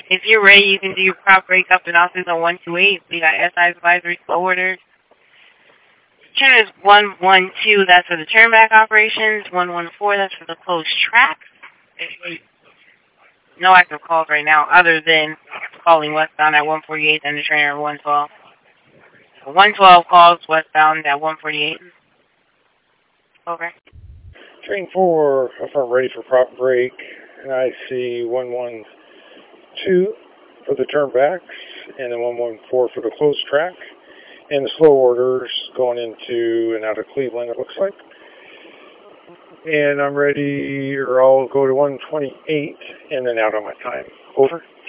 If you're ready, you can do your prop break up and office on 128. We got SI advisory slow orders. Turn is 112, that's for the turn back operations. 114, that's for the closed tracks. No active calls right now other than calling westbound at 148 and the trainer at 112. 112 calls westbound at 148. Over. Train 4, affirm ready for prop break. And I see 112 for the turn backs and then 114 for the closed track. And the slow orders going into and out of Cleveland, it looks like. And I'm ready, or I'll go to 128 and then out on my time. Over.